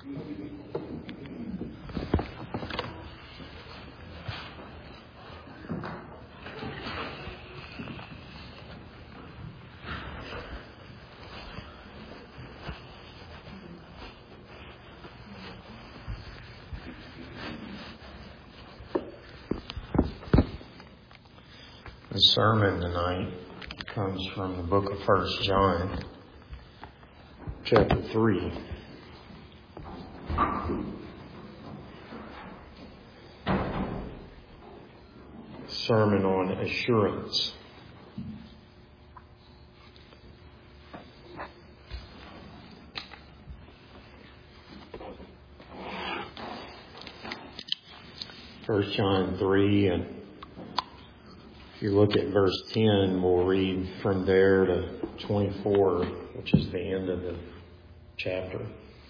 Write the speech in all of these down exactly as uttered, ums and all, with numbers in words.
The sermon tonight comes from the book of First John, chapter three. Sermon on assurance. First John three, and if you look at verse ten, we'll read from there to twenty-four, which is the end of the chapter.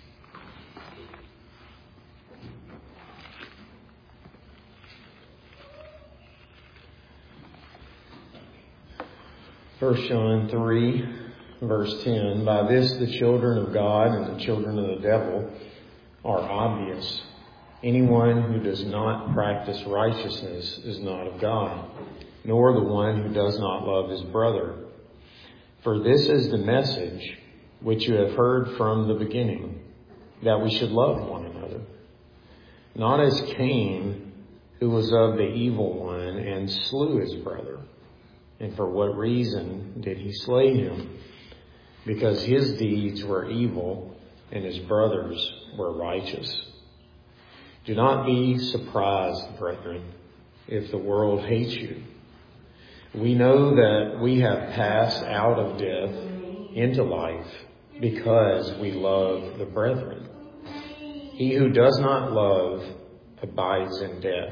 First John three, verse ten, by this the children of God and the children of the devil are obvious. Anyone who does not practice righteousness is not of God, nor the one who does not love his brother. For this is the message which you have heard from the beginning, that we should love one another. Not as Cain, who was of the evil one and slew his brother. And for what reason did he slay him? Because his deeds were evil and his brother's were righteous. Do not be surprised, brethren, if the world hates you. We know that we have passed out of death into life because we love the brethren. He who does not love abides in death.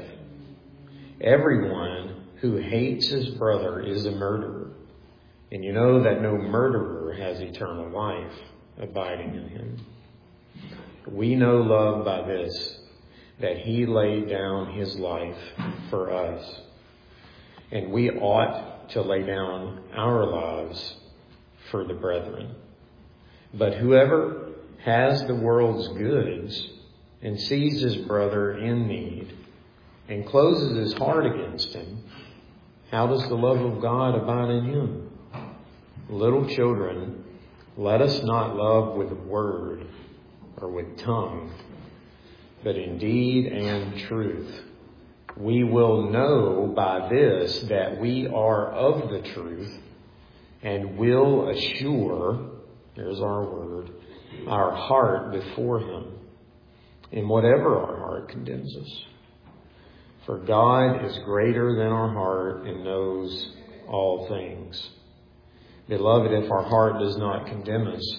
Everyone who hates his brother is a murderer, and you know that no murderer has eternal life abiding in him. We know love by this, that he laid down his life for us. And we ought to lay down our lives for the brethren. But whoever has the world's goods and sees his brother in need and closes his heart against him, how does the love of God abide in him? Little children, let us not love with word or with tongue, but in deed and truth. We will know by this that we are of the truth, and will assure, there's our word, our heart before him in whatever our heart condemns us. For God is greater than our heart and knows all things. Beloved, if our heart does not condemn us,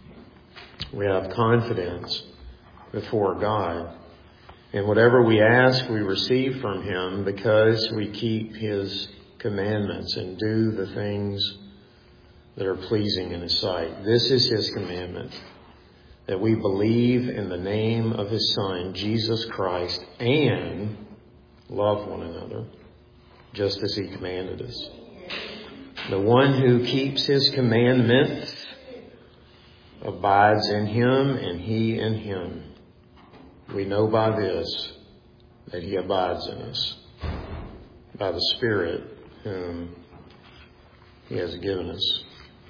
we have confidence before God. And whatever we ask, we receive from him because we keep his commandments and do the things that are pleasing in his sight. This is his commandment, that we believe in the name of his Son, Jesus Christ, and love one another, just as he commanded us. The one who keeps his commandments abides in him, and he in him. We know by this that he abides in us, by the Spirit whom he has given us.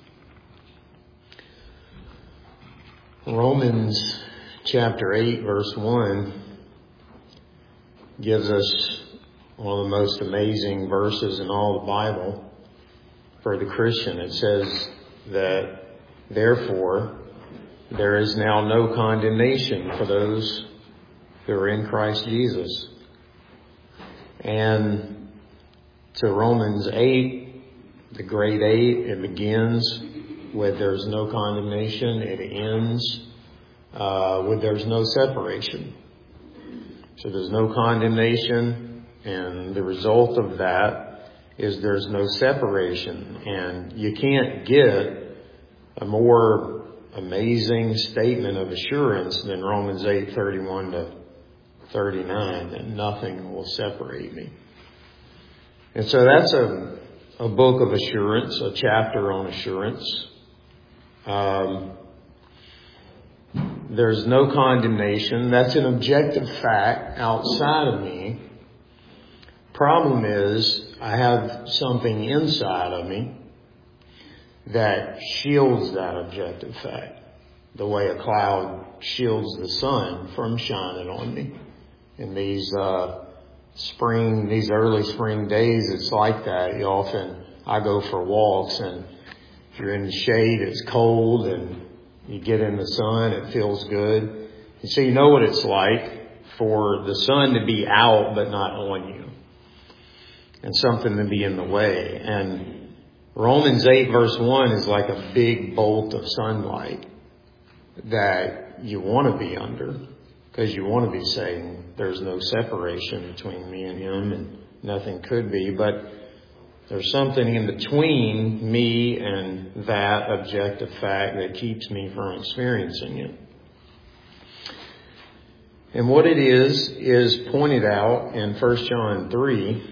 Romans chapter eight, verse one gives us one of the most amazing verses in all the Bible for the Christian. It says that, therefore, there is now no condemnation for those who are in Christ Jesus. And to Romans eight, the great eight, it begins with there's no condemnation. It ends uh, with there's no separation. So there's no condemnation, and the result of that is there's no separation. And you can't get a more amazing statement of assurance than Romans eight, thirty-one to thirty-nine, that nothing will separate me. And so that's a, a book of assurance, a chapter on assurance. Um, there's no condemnation. That's an objective fact outside of me. Problem is, I have something inside of me that shields that objective fact, the way a cloud shields the sun from shining on me. In these uh, spring, these early spring days, it's like that. You often, I go for walks, and if you're in the shade, it's cold, and you get in the sun, it feels good. And so you know what it's like for the sun to be out but not on you, and something to be in the way. And Romans eight verse one is like a big bolt of sunlight that you want to be under, because you want to be saying there's no separation between me and him, and nothing could be. But there's something in between me and that objective fact that keeps me from experiencing it. And what it is, is pointed out in First John three,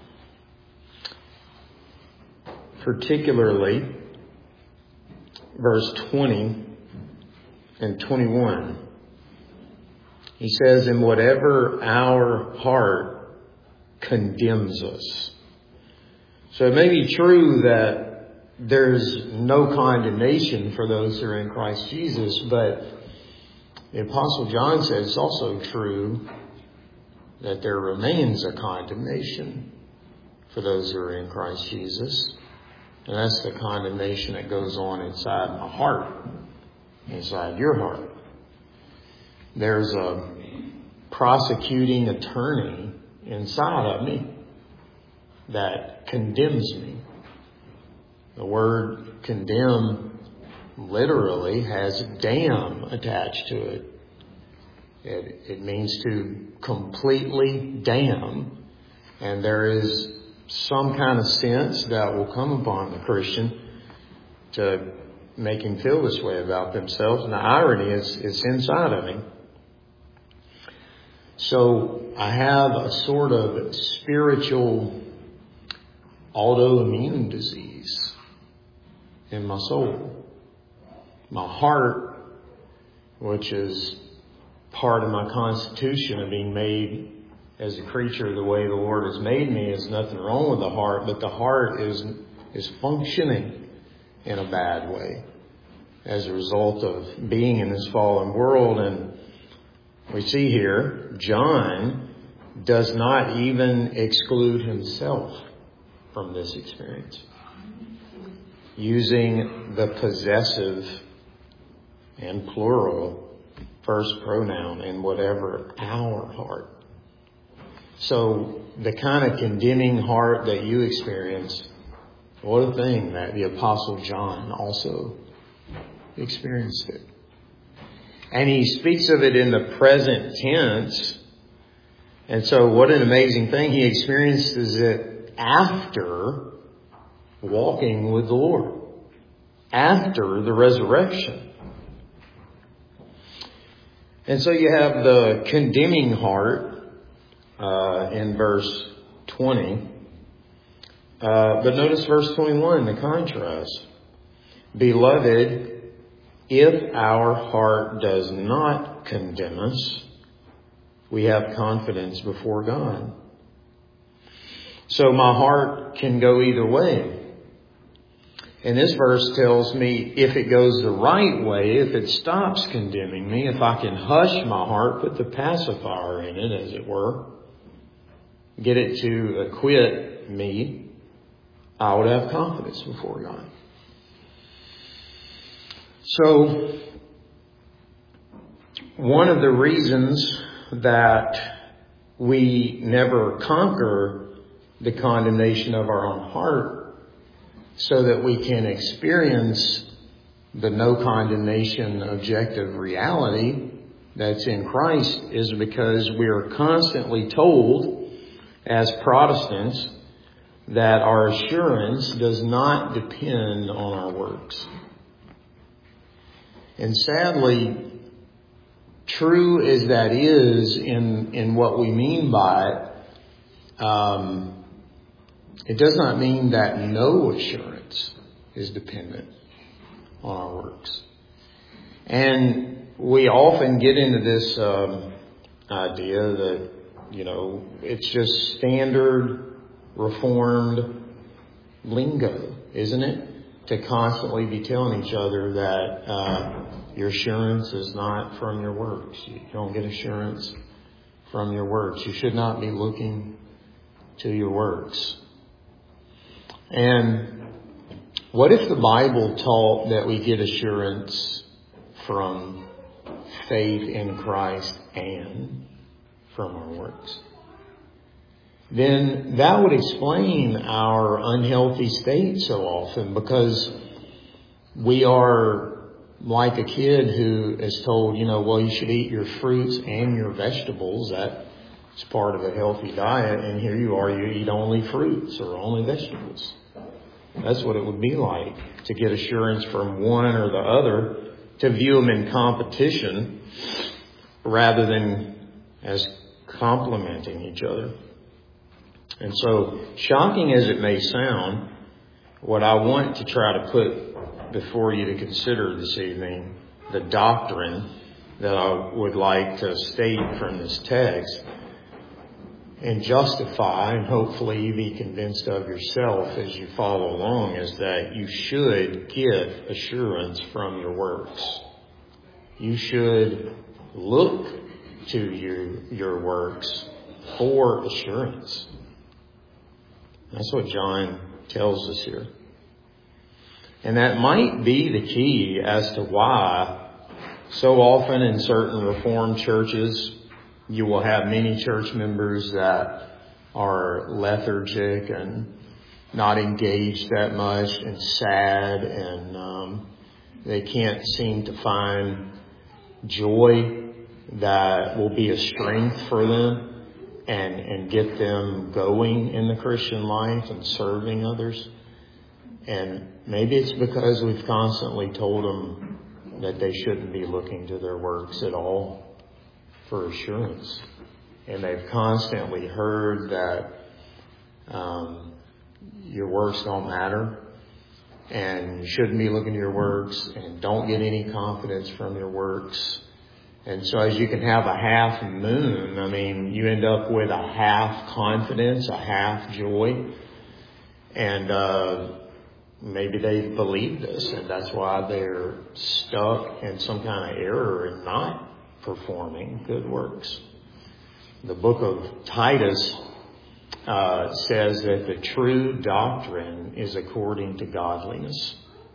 particularly verse twenty and twenty-one. He says, "And whatever our heart condemns us." So it may be true that there's no condemnation for those who are in Christ Jesus, but the Apostle John says it's also true that there remains a condemnation for those who are in Christ Jesus. And that's the condemnation that goes on inside my heart, inside your heart. There's a prosecuting attorney inside of me that condemns me. The word condemn literally has damn attached to it. It, it means to completely damn. And there is some kind of sense that will come upon the Christian to make him feel this way about themselves. And the irony is, it's inside of him. So I have a sort of spiritual autoimmune disease in my soul. My heart, which is part of my constitution of being made as a creature the way the Lord has made me, is nothing wrong with the heart, but the heart is is functioning in a bad way as a result of being in this fallen world. And we see here, John does not even exclude himself from this experience, using the possessive and plural first pronoun in whatever our heart. So the kind of condemning heart that you experience, what a thing that the Apostle John also experienced it. And he speaks of it in the present tense. And so what an amazing thing. He experiences it after walking with the Lord, after the resurrection. And so you have the condemning heart uh, in verse twenty. Uh, but notice verse twenty-one, the contrast. Beloved, if our heart does not condemn us, we have confidence before God. So my heart can go either way. And this verse tells me if it goes the right way, if it stops condemning me, if I can hush my heart, put the pacifier in it, as it were, get it to acquit me, I would have confidence before God. So, one of the reasons that we never conquer the condemnation of our own heart, so that we can experience the no condemnation objective reality that's in Christ, is because we are constantly told as Protestants that our assurance does not depend on our works. And sadly, true as that is in, in what we mean by it, um, it does not mean that no assurance is dependent on our works. And we often get into this um, idea that, you know, it's just standard Reformed lingo, isn't it? To constantly be telling each other that uh, your assurance is not from your works. You don't get assurance from your works. You should not be looking to your works. And what if the Bible taught that we get assurance from faith in Christ and from our works? Then that would explain our unhealthy state so often, because we are like a kid who is told, you know, well, you should eat your fruits and your vegetables. That's part of a healthy diet. And here you are, you eat only fruits or only vegetables. That's what it would be like to get assurance from one or the other, to view them in competition rather than as complementing each other. And so, shocking as it may sound, what I want to try to put before you to consider this evening, the doctrine that I would like to state from this text and justify, and hopefully be convinced of yourself as you follow along, is that you should get assurance from your works. You should look to you, your works for assurance. That's what John tells us here. And that might be the key as to why so often in certain Reformed churches you will have many church members that are lethargic and not engaged that much and sad, and um, they can't seem to find joy that will be a strength for them and, and get them going in the Christian life and serving others. And maybe it's because we've constantly told them that they shouldn't be looking to their works at all for assurance. And they've constantly heard that um, your works don't matter, and you shouldn't be looking to your works, and don't get any confidence from your works. And so as you can have a half moon, I mean, you end up with a half confidence, a half joy. And uh, maybe they believe this, and that's why they're stuck in some kind of error and not performing good works. The book of Titus uh, says that the true doctrine is according to godliness.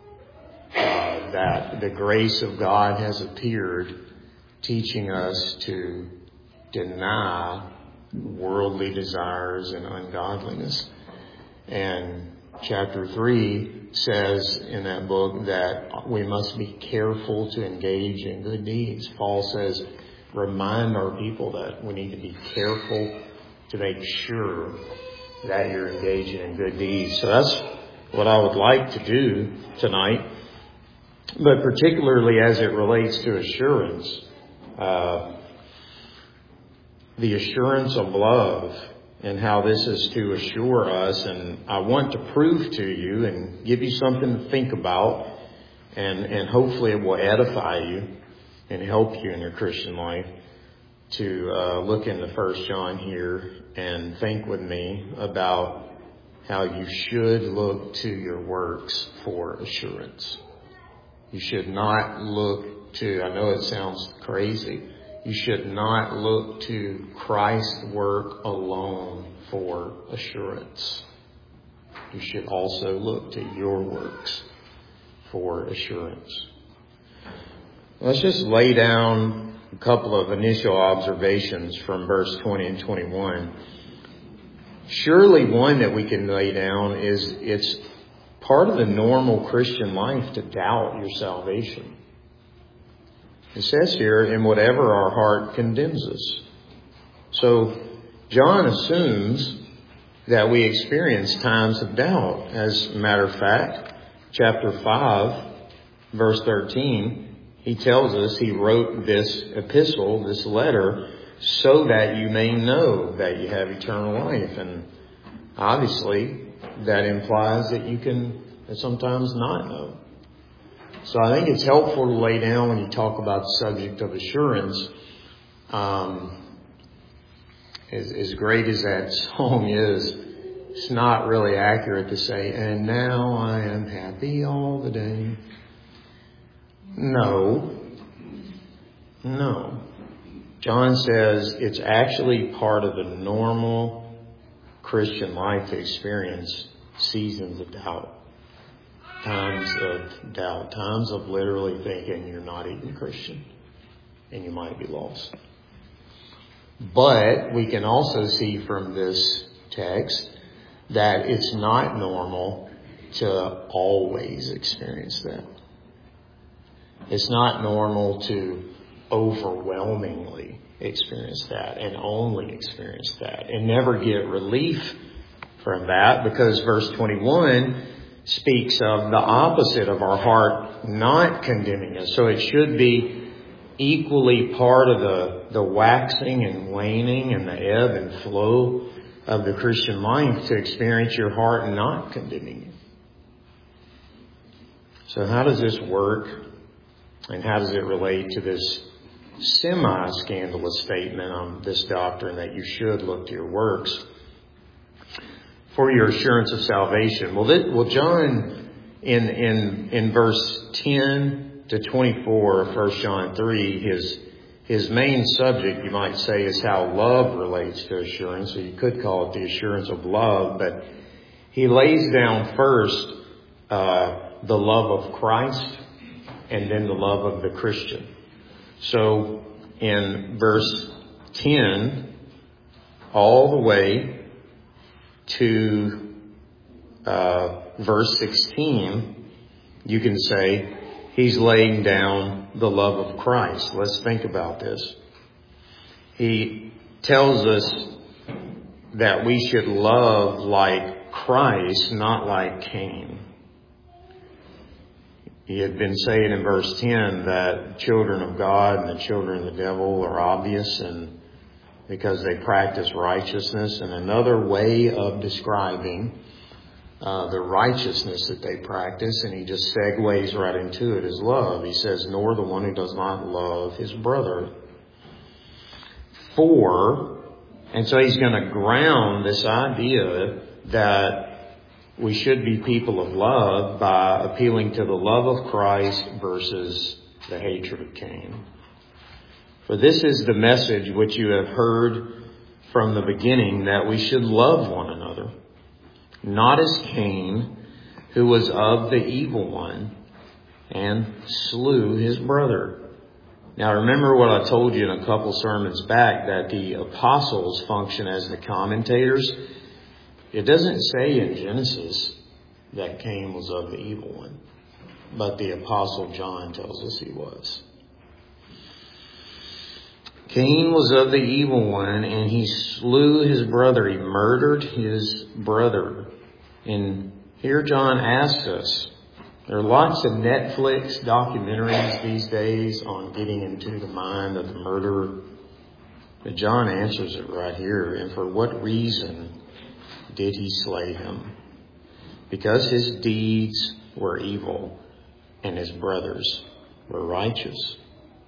Uh, that the grace of God has appeared, teaching us to deny worldly desires and ungodliness. And chapter three says in that book that we must be careful to engage in good deeds. Paul says, remind our people that we need to be careful to make sure that you're engaging in good deeds. So that's what I would like to do tonight. But particularly as it relates to assurance, uh, the assurance of love and how this is to assure us. And I want to prove to you and give you something to think about, and, and hopefully it will edify you and help you in your Christian life, to uh, look into First John here and think with me about how you should look to your works for assurance. You should not look to, I know it sounds crazy, you should not look to Christ's work alone for assurance. You should also look to your works for assurance. Let's just lay down a couple of initial observations from verse twenty and twenty-one. Surely one that we can lay down is it's part of the normal Christian life to doubt your salvation. It says here, in whatever our heart condemns us. So John assumes that we experience times of doubt. As a matter of fact, chapter five, verse thirteen, he tells us he wrote this epistle, this letter, so that you may know that you have eternal life. And obviously, that implies that you can sometimes not know. So I think it's helpful to lay down when you talk about the subject of assurance. Um, as, as great as that song is, it's not really accurate to say, and now I am happy all the day. No. No. John says it's actually part of the normal Christian life to experience seasons of doubt. Times of doubt. Times of literally thinking you're not even Christian and you might be lost. But we can also see from this text that it's not normal to always experience that. It's not normal to overwhelmingly experience that and only experience that and never get relief from that, because verse twenty-one speaks of the opposite of our heart not condemning us. So it should be equally part of the, the waxing and waning and the ebb and flow of the Christian life to experience your heart not condemning you. So how does this work? And how does it relate to this semi-scandalous statement on this doctrine that you should look to your works for your assurance of salvation? Well, this, well, John, in in in verse ten to twenty-four of First John three, his his main subject, you might say, is how love relates to assurance. So you could call it the assurance of love, but he lays down first uh, the love of Christ and then the love of the Christian. So in verse ten, all the way to uh, verse sixteen, you can say he's laying down the love of Christ. Let's think about this. He tells us that we should love like Christ, not like Cain. He had been saying in verse ten that children of God and the children of the devil are obvious, and because they practice righteousness. And another way of describing uh, the righteousness that they practice, and he just segues right into it, is love. He says, nor the one who does not love his brother. For, and so he's going to ground this idea that we should be people of love by appealing to the love of Christ versus the hatred of Cain. For this is the message which you have heard from the beginning, that we should love one another, not as Cain, who was of the evil one and slew his brother. Now remember what I told you in a couple sermons back, that the apostles function as the commentators. It doesn't say in Genesis that Cain was of the evil one, but the Apostle John tells us he was. Cain was of the evil one, and he slew his brother. He murdered his brother. And here John asks us, there are lots of Netflix documentaries these days on getting into the mind of the murderer. But John answers it right here. And for what reason did he slay him? Because his deeds were evil and his brothers were righteous.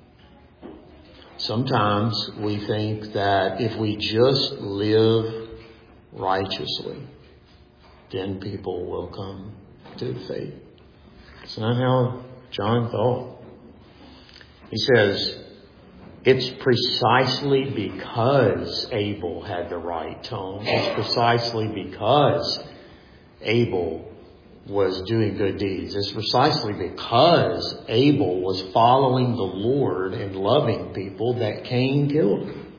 Sometimes we think that if we just live righteously, then people will come to the faith. It's not how John thought. He says, it's precisely because Abel had the right tone. It's precisely because Abel was doing good deeds. It's precisely because Abel was following the Lord and loving people that Cain killed him.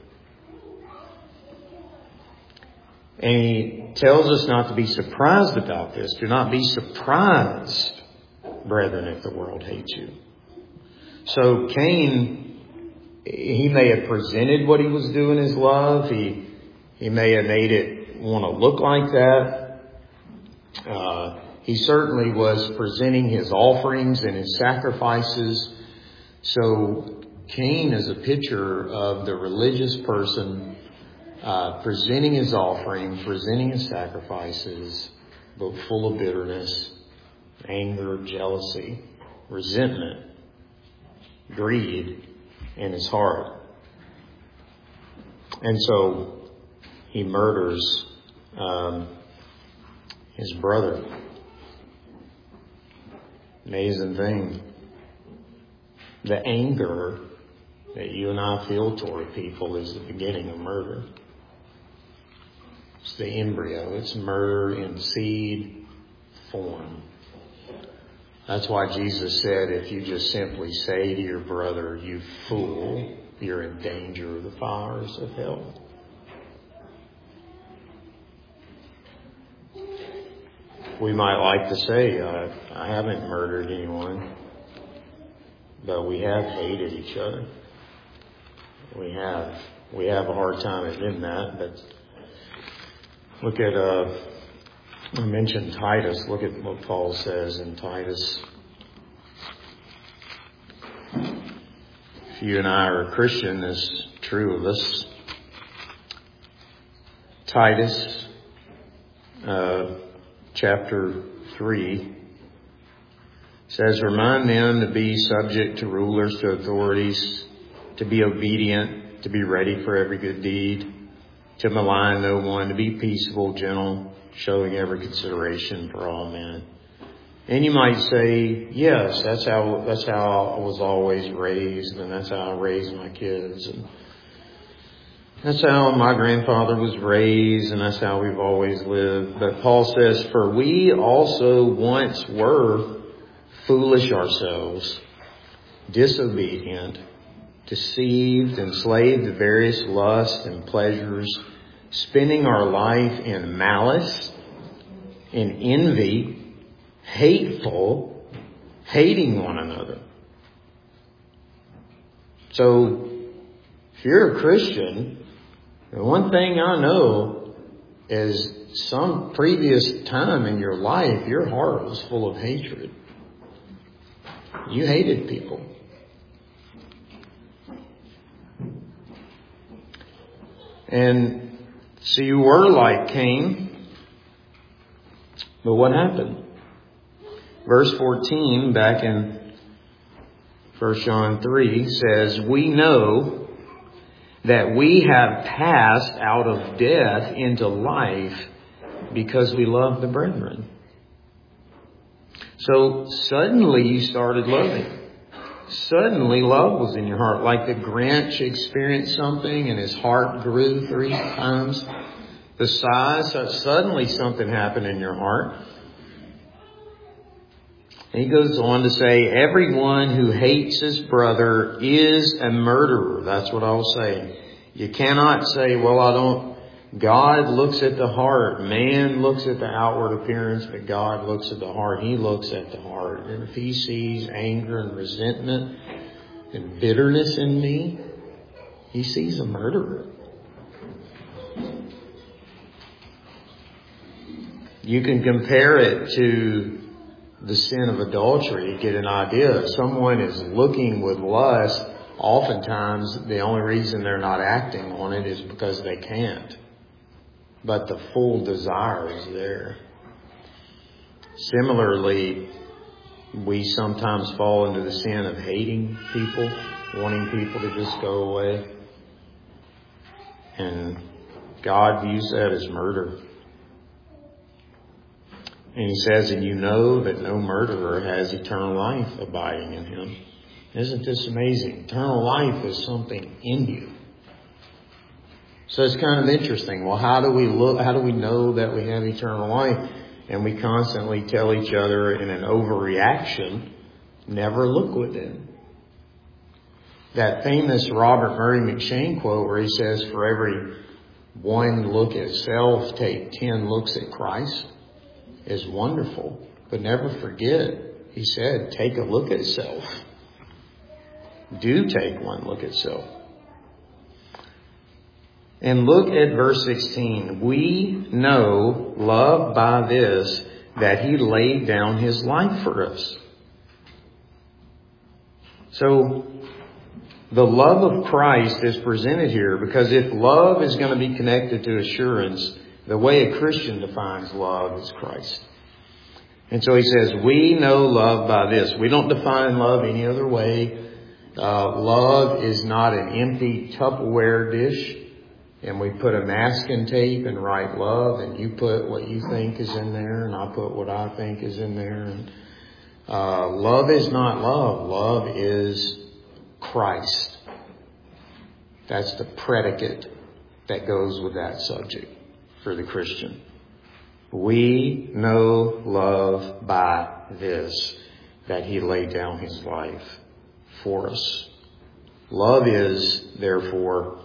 And he tells us not to be surprised about this. Do not be surprised, brethren, if the world hates you. So Cain, he may have presented what he was doing as love. He he may have made it want to look like that. Uh, he certainly was presenting his offerings and his sacrifices. So Cain is a picture of the religious person uh, presenting his offering, presenting his sacrifices, but full of bitterness, anger, jealousy, resentment, greed in his heart. And so he murders um, his brother. Amazing thing. The anger that you and I feel toward people is the beginning of murder. It's the embryo. It's murder in seed form. That's why Jesus said, if you just simply say to your brother, you fool, you're in danger of the fires of hell. We might like to say, uh, I haven't murdered anyone, but we have hated each other. We have. We have a hard time admitting that, but look at, uh, I mentioned Titus. Look at what Paul says in Titus. If you and I are a Christian, it's true of us. Titus, uh, chapter three, says, remind them to be subject to rulers, to authorities, to be obedient, to be ready for every good deed, to malign no one, to be peaceable, gentle, showing every consideration for all men. And you might say, yes, that's how that's how I was always raised, and that's how I raised my kids, and that's how my grandfather was raised, and that's how we've always lived. But Paul says, for we also once were foolish ourselves, disobedient, deceived, enslaved to various lusts and pleasures, spending our life in malice, in envy, hateful, hating one another. So, if you're a Christian, the one thing I know is some previous time in your life, your heart was full of hatred. You hated people. And so you were like Cain. But what happened? Verse fourteen, back in First John three, says, we know that we have passed out of death into life because we love the brethren. So suddenly you started loving. Suddenly love was in your heart. Like the Grinch experienced something and his heart grew three times the size. So suddenly something happened in your heart. And he goes on to say, everyone who hates his brother is a murderer. That's what I was saying. You cannot say, well, I don't. God looks at the heart. Man looks at the outward appearance, but God looks at the heart. He looks at the heart. And if he sees anger and resentment and bitterness in me, he sees a murderer. You can compare it to the sin of adultery to get an idea. If someone is looking with lust, oftentimes the only reason they're not acting on it is because they can't. But the full desire is there. Similarly, we sometimes fall into the sin of hating people, wanting people to just go away. And God views that as murder. And he says, and you know that no murderer has eternal life abiding in him. Isn't this amazing? Eternal life is something in you. So it's kind of interesting. Well, how do we look? How do we know that we have eternal life? And we constantly tell each other in an overreaction, never look within. That famous Robert Murray McCheyne quote where he says, for every one look at self, take ten looks at Christ, is wonderful. But never forget, he said, take a look at self. Do take one look at self. And look at verse sixteen. We know love by this, that he laid down his life for us. So the love of Christ is presented here, because if love is going to be connected to assurance, the way a Christian defines love is Christ. And so he says, we know love by this. We don't define love any other way. Uh, love is not an empty Tupperware dish, and we put a masking tape and write love, and you put what you think is in there, and I put what I think is in there. And uh, love is not love. Love is Christ. That's the predicate that goes with that subject for the Christian. We know love by this, that he laid down his life for us. Love is, therefore,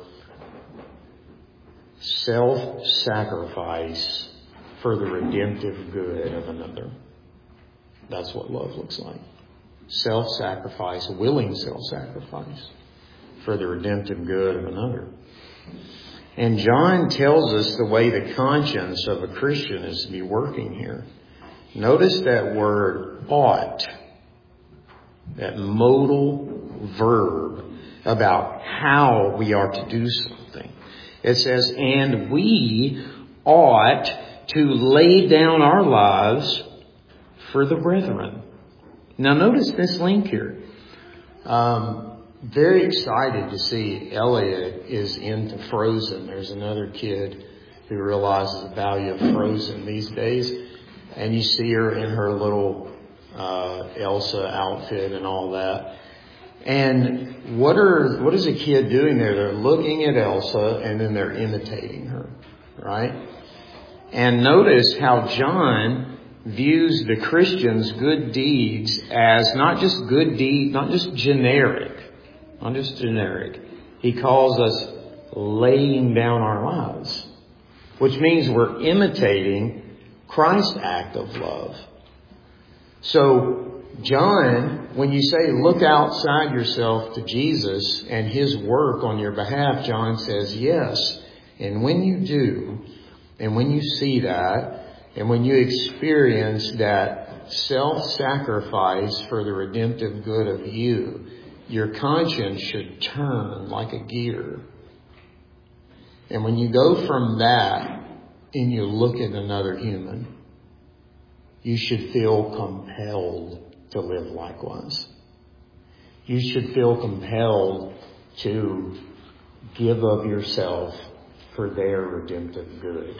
self-sacrifice for the redemptive good of another. That's what love looks like. Self-sacrifice, willing self-sacrifice for the redemptive good of another. And John tells us the way the conscience of a Christian is to be working here. Notice that word ought, that modal verb about how we are to do something. It says, and we ought to lay down our lives for the brethren. Now notice this link here. Um, very excited to see Elliot is into Frozen. There's another kid who realizes the value of Frozen these days. And you see her in her little uh, Elsa outfit and all that. And what are what is a kid doing there? They're looking at Elsa and then they're imitating her, right? And notice how John views the Christian's good deeds as not just good deeds, not just generic, not just generic. He calls us laying down our lives, which means we're imitating Christ's act of love. So John, when you say look outside yourself to Jesus and his work on your behalf, John says yes. And when you do, and when you see that, and when you experience that self-sacrifice for the redemptive good of you, your conscience should turn like a gear. And when you go from that and you look at another human, you should feel compelled to live likewise. You should feel compelled to give of yourself for their redemptive good.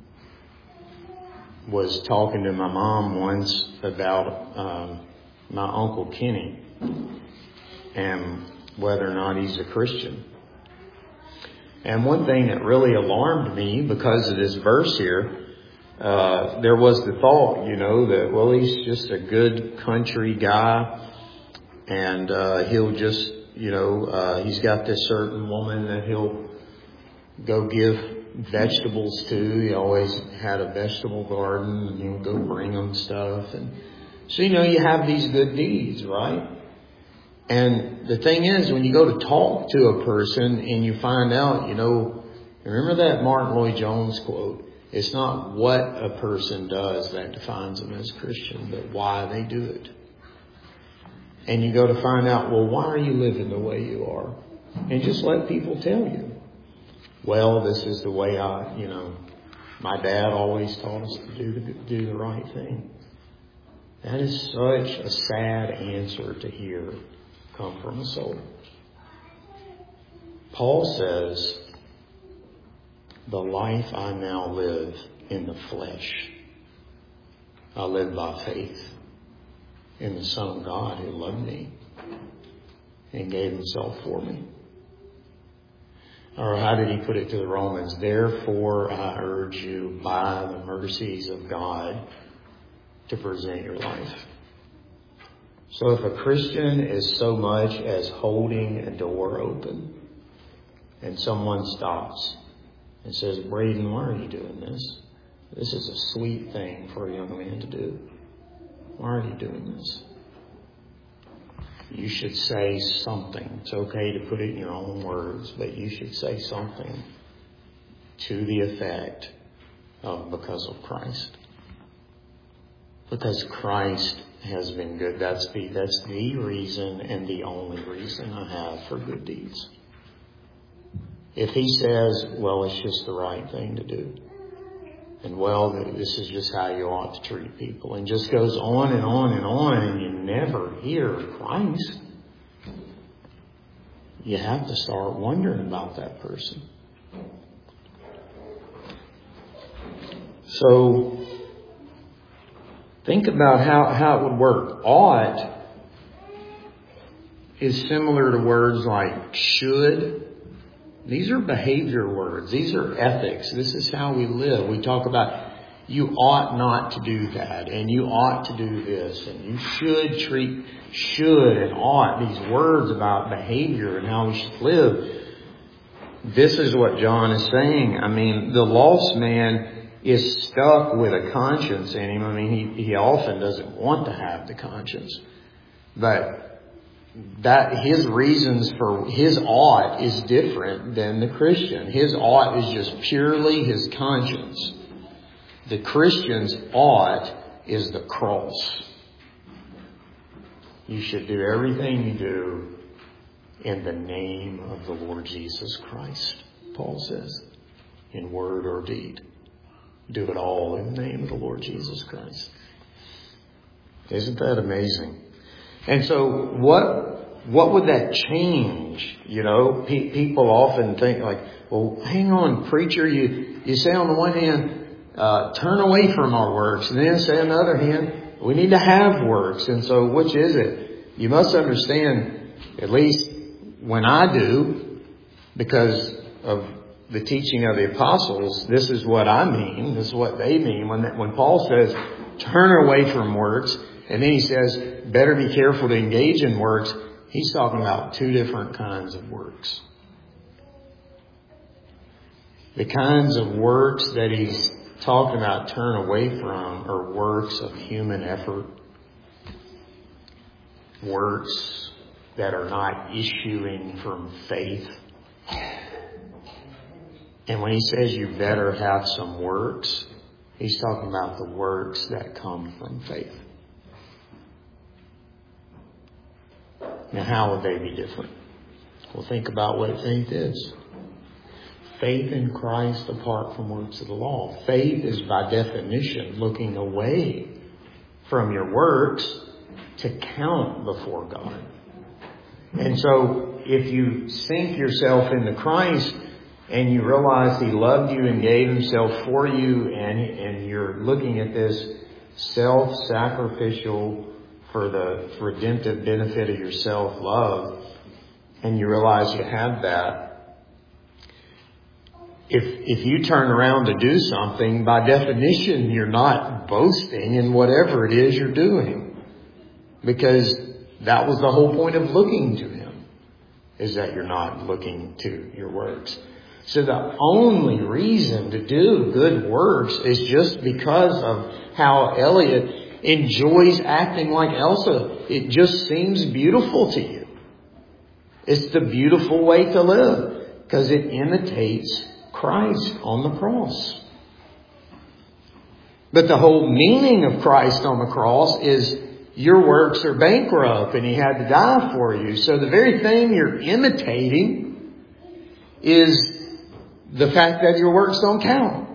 Was talking to my mom once about um, my Uncle Kenny and whether or not he's a Christian. And one thing that really alarmed me because of this verse here, uh, there was the thought, you know, that, well, he's just a good country guy and uh, he'll just, you know, uh, he's got this certain woman that he'll go give vegetables to. He always had a vegetable garden and he'll go bring them stuff. And so, you know, you have these good deeds, right? And the thing is, when you go to talk to a person and you find out, you know, remember that Martin Lloyd-Jones quote, it's not what a person does that defines them as Christian, but why they do it. And you go to find out, well, why are you living the way you are? And just let people tell you. Well, this is the way I, you know, my dad always taught us to do, to do the right thing. That is such a sad answer to hear come from a soul. Paul says, the life I now live in the flesh, I live by faith in the Son of God who loved me and gave himself for me. Or how did he put it to the Romans? Therefore, I urge you by the mercies of God to present your life. So if a Christian is so much as holding a door open and someone stops and says, Braden, why are you doing this? This is a sweet thing for a young man to do. Why are you doing this? You should say something. It's okay to put it in your own words, but you should say something to the effect of because of Christ. Because Christ has been good. That's the, that's the reason and the only reason I have for good deeds. If he says, well, it's just the right thing to do, And well, this is just how you ought to treat people. And just goes on and on and on, and you never hear Christ. You have to start wondering about that person. So, think about how, how it would work. Ought is similar to words like should. These are behavior words. These are ethics. This is how we live. We talk about you ought not to do that, and you ought to do this, and you should treat should and ought. These words about behavior and how we should live. This is what John is saying. I mean, the lost man is stuck with a conscience in him. I mean, he, he often doesn't want to have the conscience. But that his reasons for his ought is different than the Christian. His ought is just purely his conscience. The Christian's ought is the cross. You should do everything you do in the name of the Lord Jesus Christ, Paul says, in word or deed. Do it all in the name of the Lord Jesus Christ. Isn't that amazing? And so what what would that change? You know, pe- people often think like, well, hang on, preacher, you, you say on the one hand, uh, turn away from our works. And then say on the other hand, we need to have works. And so which is it? You must understand, at least when I do, because of the teaching of the apostles, this is what I mean. This is what they mean. When, when Paul says, turn away from works, and then he says, better be careful to engage in works. He's talking about two different kinds of works. The kinds of works that he's talking about turn away from are works of human effort. Works that are not issuing from faith. And when he says you better have some works, he's talking about the works that come from faith. Now, how would they be different? Well, think about what faith is. Faith in Christ apart from works of the law. Faith is by definition looking away from your works to count before God. And so if you sink yourself into Christ and you realize He loved you and gave Himself for you, and, and you're looking at this self-sacrificial for the redemptive benefit of your self-love, and you realize you have that, if if you turn around to do something, by definition, you're not boasting in whatever it is you're doing. Because that was the whole point of looking to Him, is that you're not looking to your works. So the only reason to do good works is just because of how Elliot enjoys acting like Elsa. It just seems beautiful to you. It's the beautiful way to live because it imitates Christ on the cross. But the whole meaning of Christ on the cross is your works are bankrupt and He had to die for you. So the very thing you're imitating is the fact that your works don't count.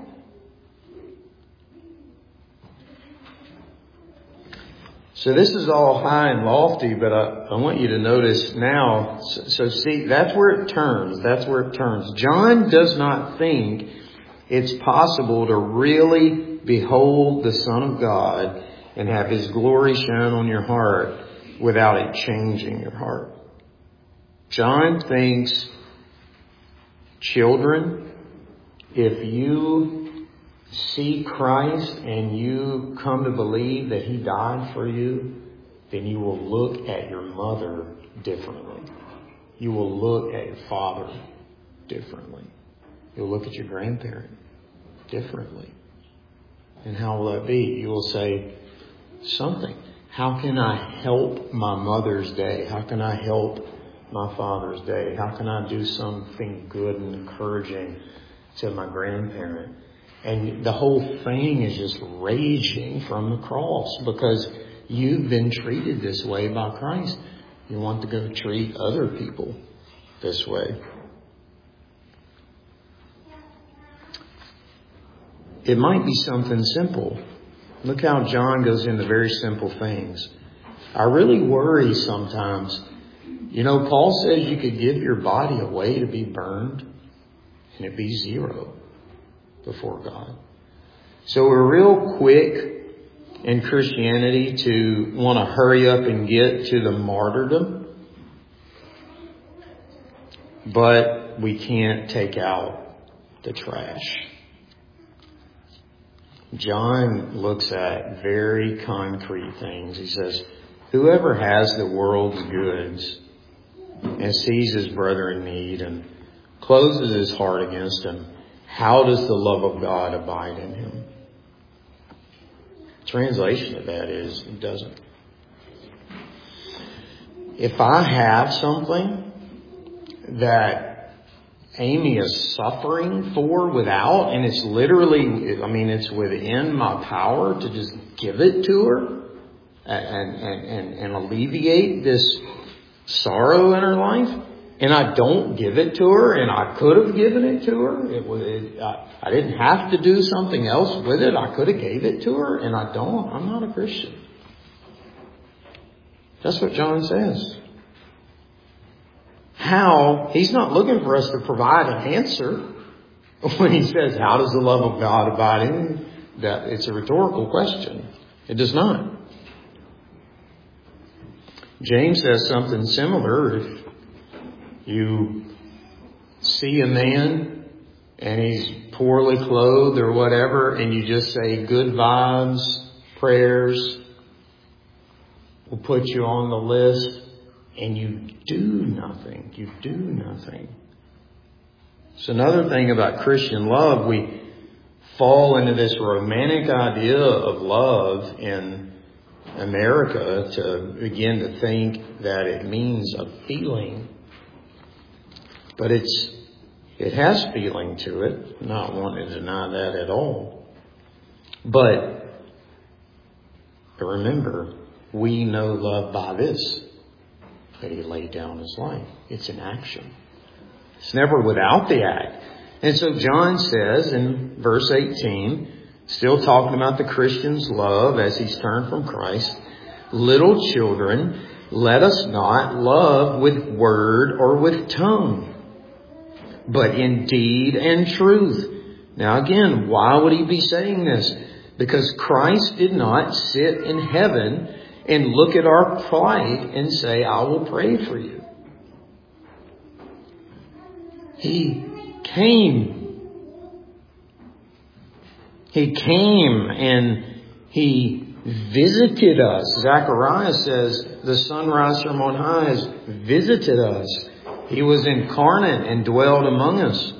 So this is all high and lofty, but I, I want you to notice now. So, so see, that's where it turns. That's where it turns. John does not think it's possible to really behold the Son of God and have His glory shine on your heart without it changing your heart. John thinks, children, if you see Christ and you come to believe that He died for you, then you will look at your mother differently. You will look at your father differently. You'll look at your grandparent differently. And how will that be? You will say something. How can I help my mother's day? How can I help my father's day? How can I do something good and encouraging to my grandparent? And the whole thing is just raging from the cross because you've been treated this way by Christ. You want to go treat other people this way. it might be something simple. Look how John goes into very simple things. I really worry sometimes. You know, Paul says you could give your body away to be burned and it'd be zero before God. So we're real quick in Christianity to want to hurry up and get to the martyrdom. But we can't take out the trash. John looks at very concrete things. He says, whoever has the world's goods and sees his brother in need and closes his heart against him, how does the love of God abide in him? Translation of that is, it doesn't. If I have something that Amy is suffering for without, and it's literally, I mean, it's within my power to just give it to her and, and, and, and alleviate this sorrow in her life, and I don't give it to her, and I could have given it to her. It was, it, I, I didn't have to do something else with it. I could have gave it to her, and I don't. I'm not a Christian. That's what John says. How? He's not looking for us to provide an answer when he says, how does the love of God abide in you? That it's a rhetorical question. It does not. James says something similar. If you see a man and he's poorly clothed or whatever, and you just say good vibes, prayers, will put you on the list, and you do nothing. You do nothing. It's another thing about Christian love. We fall into this romantic idea of love in America to begin to think that it means a feeling. But it's it has feeling to it. Not wanting to deny that at all. But, but remember, we know love by this, that he laid down his life. It's an action. It's never without the act. And so John says in verse eighteen, still talking about the Christian's love as he's turned from Christ, little children, let us not love with word or with tongue, but in deed and truth. Now again, why would he be saying this? Because Christ did not sit in heaven and look at our plight and say, I will pray for you. He came. He came and he visited us. Zechariah says the sunrise from on high has visited us. He was incarnate and dwelled among us.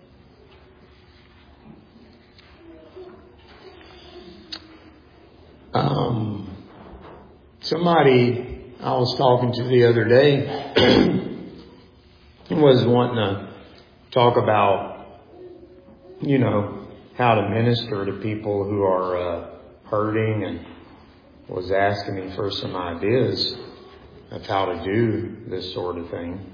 Um, somebody I was talking to the other day was wanting to talk about, you know, how to minister to people who are uh, hurting, and was asking me for some ideas of how to do this sort of thing.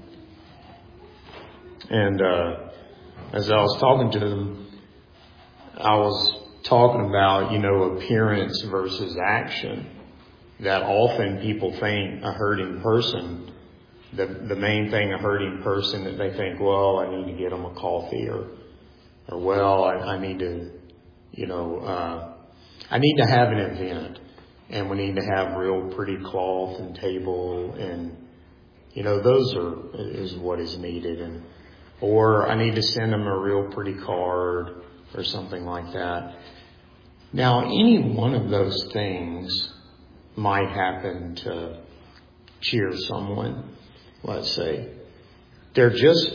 And uh, as I was talking to them, I was talking about, you know, appearance versus action. That often people think a hurting person, the the main thing a hurting person, that they think, well, I need to get them a coffee, or, or well, I, I need to, you know, uh, I need to have an event, and we need to have real pretty cloth and table, and, you know, those are, is what is needed. And, or I need to send them a real pretty card or something like that. Now, any one of those things might happen to cheer someone, let's say. They're just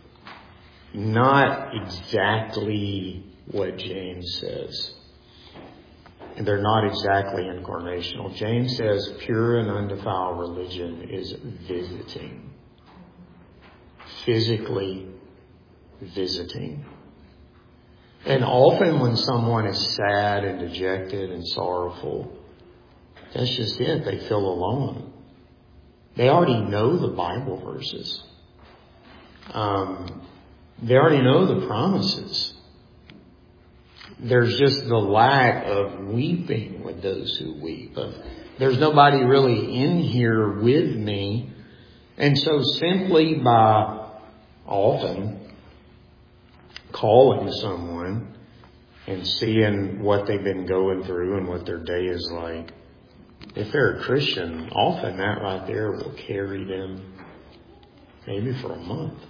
not exactly what James says. And they're not exactly incarnational. James says pure and undefiled religion is visiting. Physically visiting. And often when someone is sad and dejected and sorrowful, that's just it. They feel alone. They already know the Bible verses. Um, they already know the promises. there's just the lack of weeping with those who weep. Of, there's nobody really in here with me. And so simply by often calling someone and seeing what they've been going through and what their day is like, if they're a Christian, often that right there will carry them maybe for a month.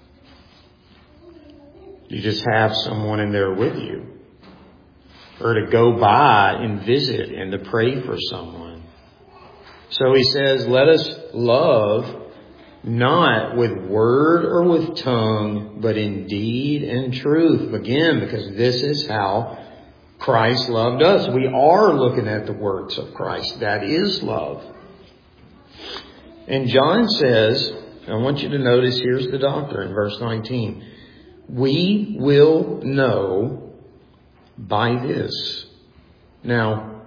You just have someone in there with you. Or to go by and visit and to pray for someone. So he says, let us love not with word or with tongue, but in deed and truth. Again, because this is how Christ loved us. We are looking at the works of Christ. That is love. And John says, I want you to notice, here's the doctrine, verse nineteen. We will know by this. Now,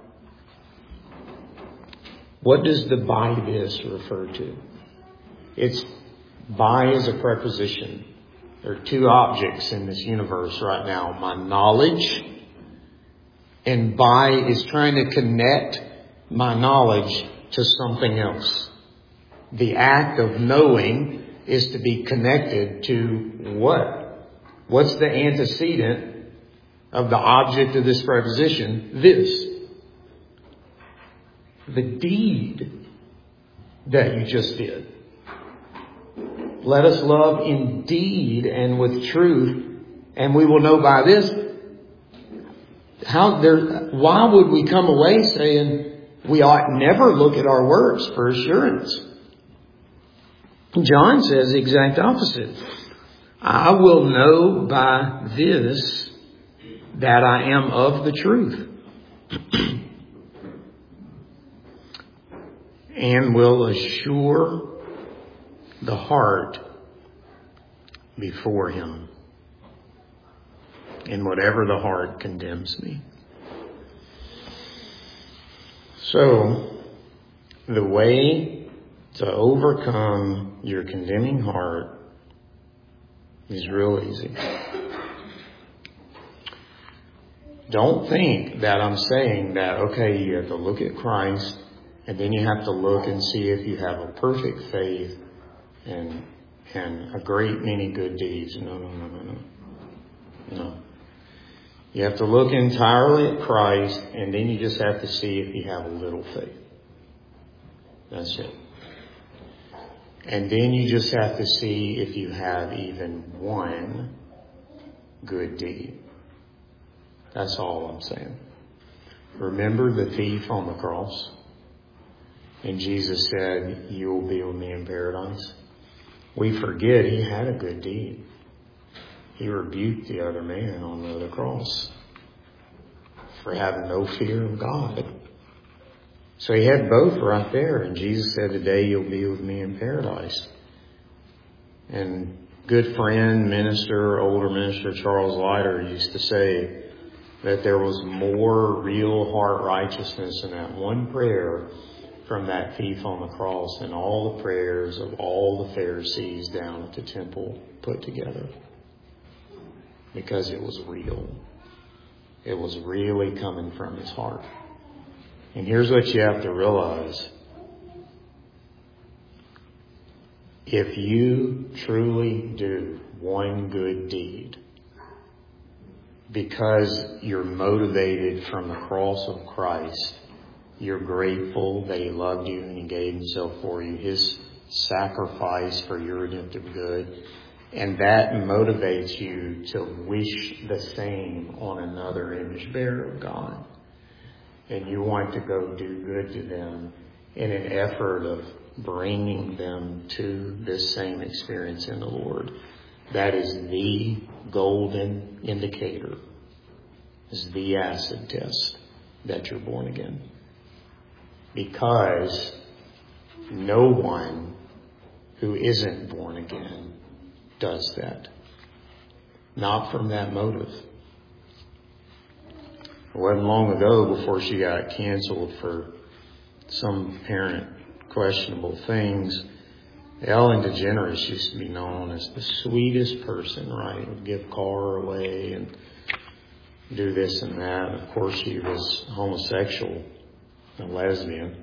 what does the by this refer to? It's by as a preposition. There are two objects in this universe right now. My knowledge, and by is trying to connect my knowledge to something else. The act of knowing is to be connected to what? What's the antecedent of the object of this preposition? This. The deed that you just did. Let us love in deed and with truth, and we will know by this. How there? Why would we come away saying we ought never look at our works for assurance? John says the exact opposite. I will know by this that I am of the truth. And will assure the heart before Him in whatever the heart condemns me. So, the way to overcome your condemning heart is real easy. Don't think that I'm saying that, okay, you have to look at Christ and then you have to look and see if you have a perfect faith and and a great many good deeds. No, no, no, no, no. No. You have to look entirely at Christ, and then you just have to see if you have a little faith. That's it. And then you just have to see if you have even one good deed. That's all I'm saying. Remember the thief on the cross? And Jesus said, you'll be with me in paradise. We forget he had a good deed. He rebuked the other man on the other cross for having no fear of God. So he had both right there. And Jesus said, today you'll be with me in paradise. And good friend, minister, older minister Charles Leiter used to say that there was more real heart righteousness in that one prayer from that thief on the cross than all the prayers of all the Pharisees down at the temple put together. Because it was real. It was really coming from his heart. And here's what you have to realize. If you truly do one good deed because you're motivated from the cross of Christ, you're grateful that he loved you and he gave himself for you, his sacrifice for your redemptive good, and that motivates you to wish the same on another image bearer of God. And you want to go do good to them in an effort of bringing them to this same experience in the Lord. That is the golden indicator, is the acid test that you're born again. Because no one who isn't born again does that. Not from that motive. It wasn't long ago before she got canceled for some apparent questionable things. Ellen DeGeneres used to be known as the sweetest person, right? Would give car away and do this and that. Of course, she was homosexual, a lesbian.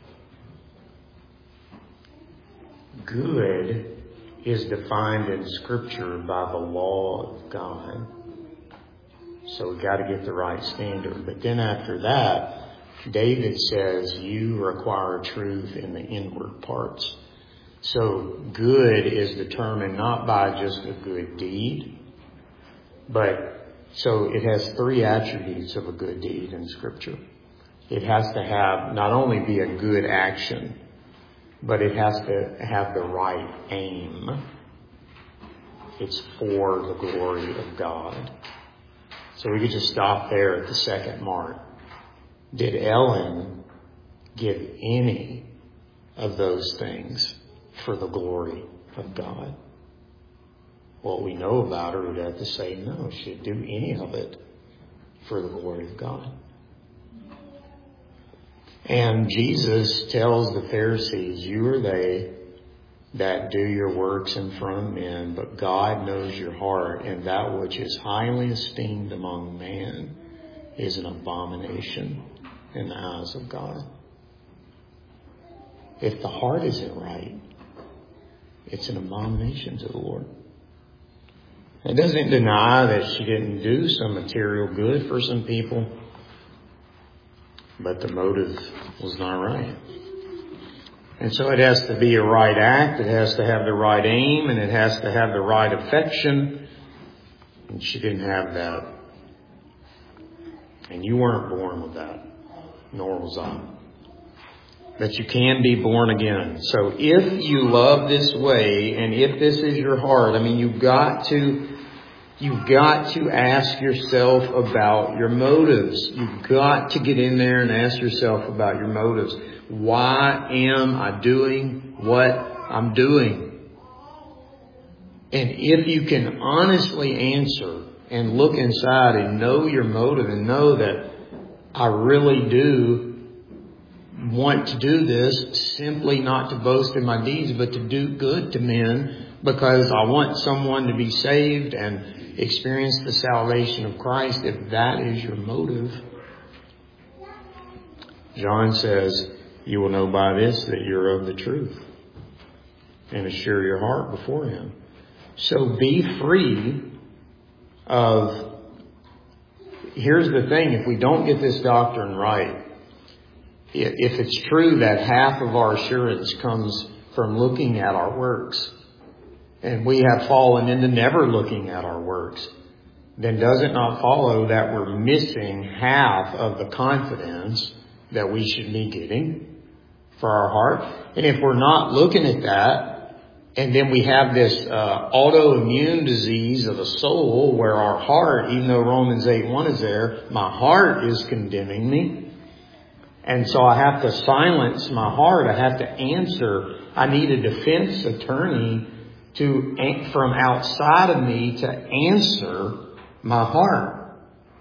Good is defined in Scripture by the law of God. So we've got to get the right standard. But then after that, David says you require truth in the inward parts. So good is determined not by just a good deed, but so it has three attributes of a good deed in Scripture. It has to have, not only be a good action, but it has to have the right aim. It's for the glory of God. So we could just stop there at the second mark. Did Ellen give any of those things for the glory of God? What we know about her would have to say no. She didn't do any of it for the glory of God. And Jesus tells the Pharisees, you are they that do your works in front of men, but God knows your heart, and that which is highly esteemed among man is an abomination in the eyes of God. If the heart isn't right, it's an abomination to the Lord. It doesn't deny that she didn't do some material good for some people, but the motive was not right. And so it has to be a right act, it has to have the right aim, and it has to have the right affection. And she didn't have that. And you weren't born with that, nor was I. But you can be born again. So if you love this way, and if this is your heart, I mean, you've got to, you've got to ask yourself about your motives. You've got to get in there and ask yourself about your motives. Why am I doing what I'm doing? And if you can honestly answer and look inside and know your motive and know that I really do want to do this, simply not to boast in my deeds, but to do good to men because I want someone to be saved and experience the salvation of Christ, if that is your motive, John says, you will know by this that you're of the truth, and assure your heart before Him. So be free of, here's the thing, if we don't get this doctrine right, if it's true that half of our assurance comes from looking at our works, and we have fallen into never looking at our works, then does it not follow that we're missing half of the confidence that we should be getting for our heart? And if we're not looking at that, and then we have this uh, autoimmune disease of the soul where our heart, even though Romans eight one is there, my heart is condemning me. And so I have to silence my heart. I have to answer. I need a defense attorney to from outside of me to answer my heart.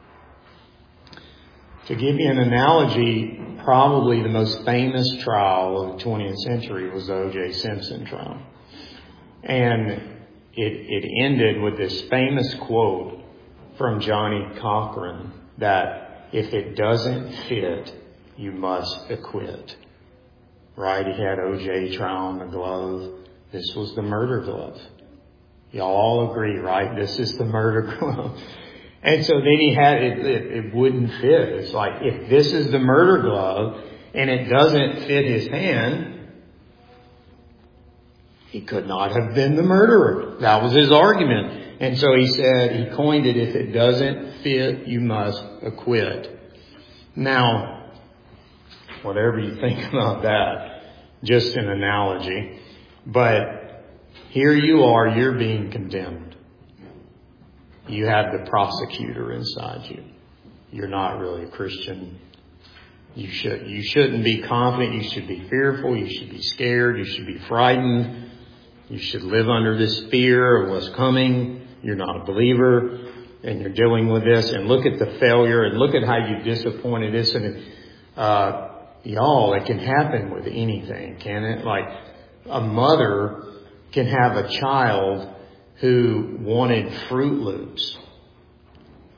To give you an analogy, probably the most famous trial of the twentieth century was the O J Simpson trial. And it, it ended with this famous quote from Johnny Cochran that if it doesn't fit, you must acquit. Right? He had O J trial on the glove. This was the murder glove. Y'all all agree, right? This is the murder glove. And so then he had, it, it, it wouldn't fit. It's like, if this is the murder glove and it doesn't fit his hand, he could not have been the murderer. That was his argument. And so he said, he coined it, if it doesn't fit, you must acquit. Now, whatever you think about that, just an analogy. But here you are, you're being condemned. You have the prosecutor inside you. You're not really a Christian. You should, you shouldn't be confident. You should be fearful. You should be scared. You should be frightened. You should live under this fear of what's coming. You're not a believer and you're dealing with this, and look at the failure and look at how you disappointed us. And, uh, y'all, it can happen with anything, can it? Like a mother can have a child who wanted Fruit Loops.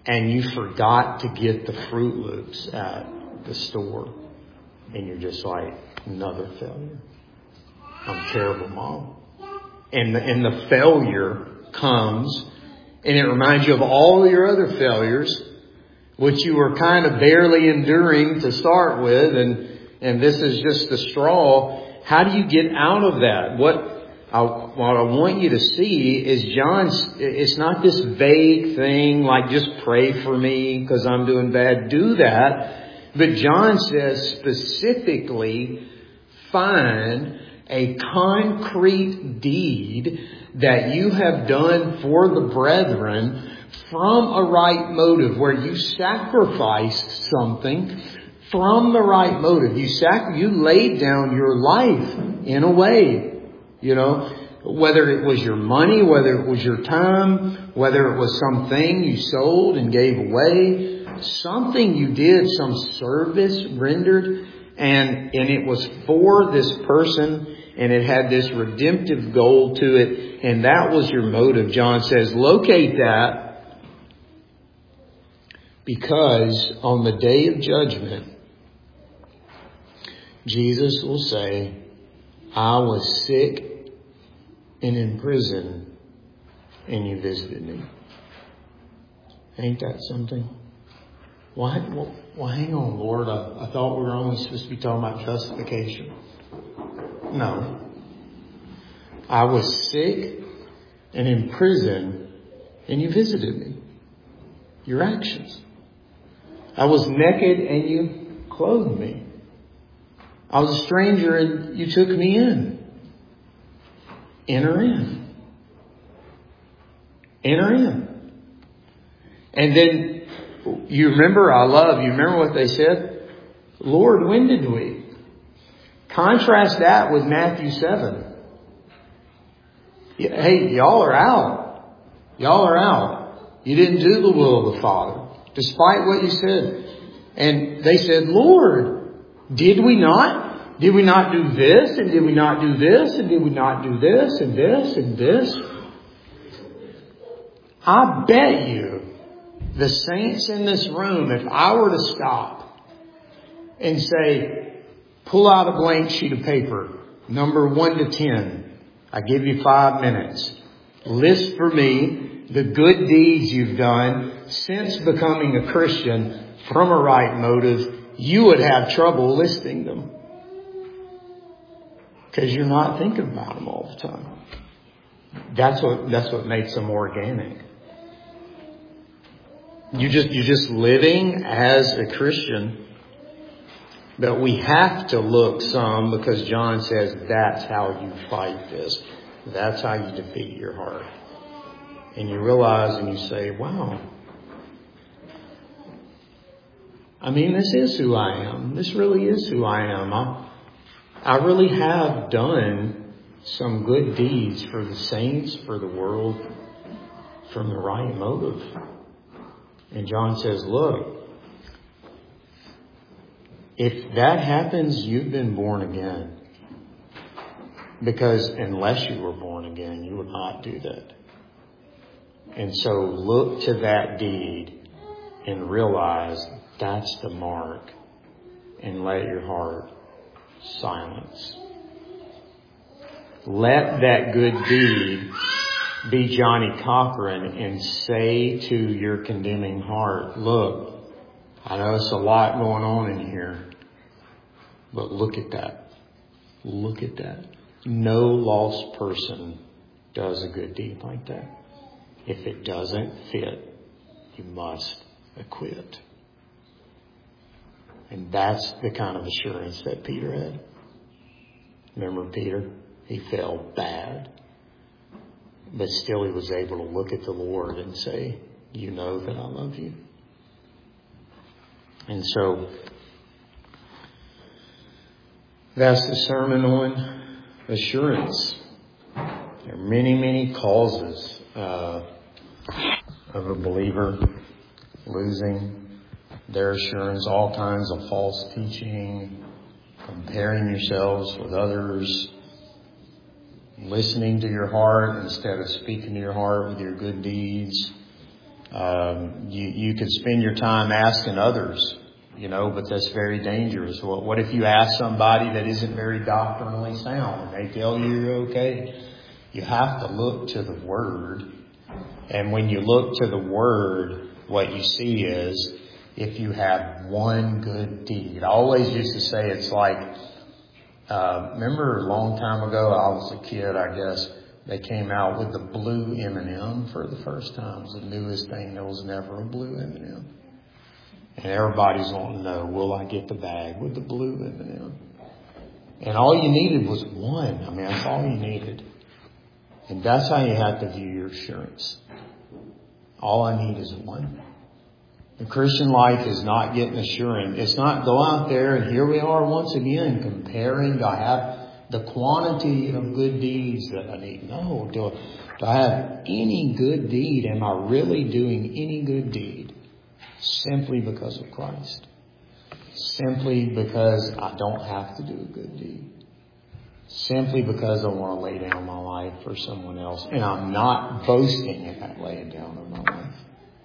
and you forgot to get the Fruit Loops at the store. And you're just like, another failure. I'm terrible, Mom. And the, and the failure comes, and it reminds you of all your other failures, which you were kind of barely enduring to start with, and and this is just the straw. How do you get out of that? What I, what I want you to see is John's, it's not this vague thing like just pray for me because I'm doing bad. Do that. But John says specifically, find a concrete deed that you have done for the brethren from a right motive, where you sacrificed something from the right motive. You sac- you laid down your life in a way, you know, whether it was your money, whether it was your time, whether it was something you sold and gave away. Something you did, some service rendered, and and it was for this person, and it had this redemptive goal to it, and that was your motive. John says, locate that, because on the day of judgment, Jesus will say, I was sick and in prison, and you visited me. Ain't that something? Why, well, well, hang on, Lord. I, I thought we were only supposed to be talking about justification. No. I was sick and in prison, and you visited me. Your actions. I was naked, and you clothed me. I was a stranger, and you took me in. Enter in. Enter in. And then, you remember, I love, you remember what they said? Lord, when did we? Contrast that with Matthew seven. Hey, y'all are out. Y'all are out. You didn't do the will of the Father, despite what you said. And they said, Lord, did we not? Did we not do this? And did we not do this? And did we not do this? And this? And this? I bet you, the saints in this room, if I were to stop and say, pull out a blank sheet of paper, number one to ten, I give you five minutes. List for me the good deeds you've done since becoming a Christian from a right motive. You would have trouble listing them, because you're not thinking about them all the time. That's what, that's what makes them organic. You just, you're just living as a Christian. But we have to look some, because John says that's how you fight this. That's how you defeat your heart. And you realize and you say, wow. I mean, this is who I am. This really is who I am. I, I really have done some good deeds for the saints, for the world, from the right motive. And John says, look, if that happens, you've been born again. Because unless you were born again, you would not do that. And so look to that deed and realize that's the mark, and let your heart silence. Let that good deed be Johnny Cochran and say to your condemning heart, look, I know it's a lot going on in here, but look at that. Look at that. No lost person does a good deed like that. If it doesn't fit, you must acquit. And that's the kind of assurance that Peter had. Remember Peter? He fell bad. But still he was able to look at the Lord and say, you know that I love you. And so that's the sermon on assurance. There are many, many causes uh, of a believer losing their assurance, all kinds of false teaching, comparing yourselves with others, listening to your heart instead of speaking to your heart with your good deeds, Um, you, you could spend your time asking others, you know, but that's very dangerous. What, what if you ask somebody that isn't very doctrinally sound and they tell you you're okay? You have to look to the Word. And when you look to the Word, what you see is if you have one good deed. I always used to say it's like, uh, remember a long time ago, I was a kid, I guess, they came out with the blue M and M for the first time. It was the newest thing. There was never a blue M and M. And everybody's wanting to know, will I get the bag with the blue M and M? And all you needed was one. I mean, that's all you needed. And that's how you have to view your assurance. All I need is one. The Christian life is not getting assurance. It's not go out there and here we are once again comparing. Do I have the quantity of good deeds that I need? No. Do, do I have any good deed? Am I really doing any good deed? Simply because of Christ. Simply because I don't have to do a good deed. Simply because I want to lay down my life for someone else. And I'm not boasting in that laying down of my life.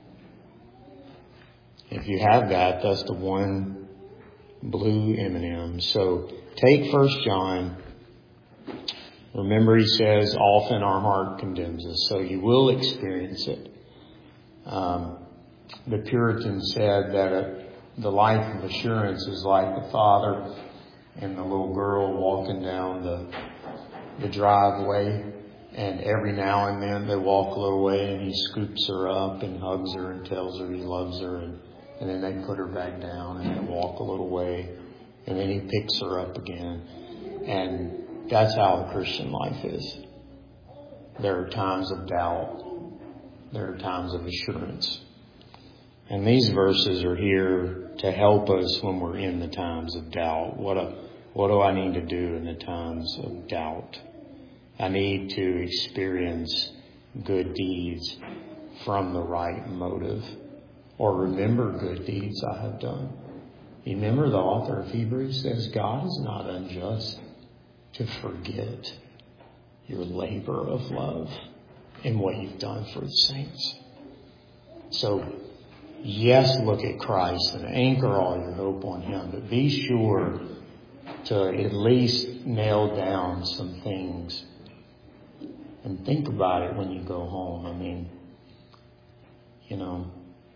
If you have that, that's the one blue M and M. So take First John. Remember, he says, often our heart condemns us. So you will experience it. Um, the Puritans said that uh, the life of assurance is like the father and the little girl walking down the the driveway. And every now and then they walk a little way and he scoops her up and hugs her and tells her he loves her. And, and then they put her back down and they walk a little way. And then he picks her up again. And that's how the Christian life is. There are times of doubt. There are times of assurance. And these verses are here to help us when we're in the times of doubt. What a, what do I need to do in the times of doubt? I need to experience good deeds from the right motive. Or remember good deeds I have done. You remember the author of Hebrews says God is not unjust to forget your labor of love and what you've done for the saints. So, yes, look at Christ and anchor all your hope on Him, but be sure to at least nail down some things and think about it when you go home. I mean, you know,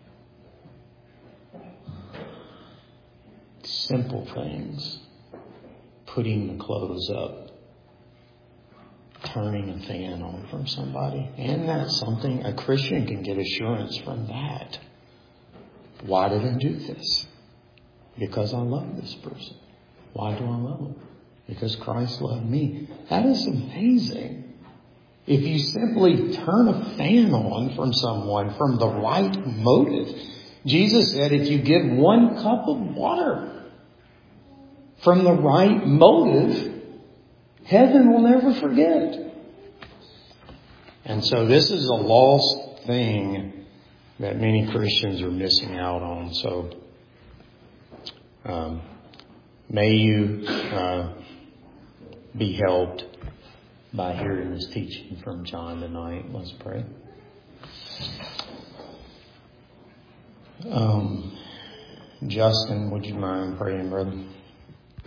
simple things. Putting the clothes up. Turning a fan on from somebody. And that's something a Christian can get assurance from that. Why did I do this? Because I love this person. Why do I love him? Because Christ loved me. That is amazing. If you simply turn a fan on from someone from the right motive. Jesus said if you give one cup of water from the right motive, heaven will never forget. And so this is a lost thing that many Christians are missing out on. So um, may you uh, be helped by hearing this teaching from John tonight. Let's pray. Um, Justin, would you mind praying, brother?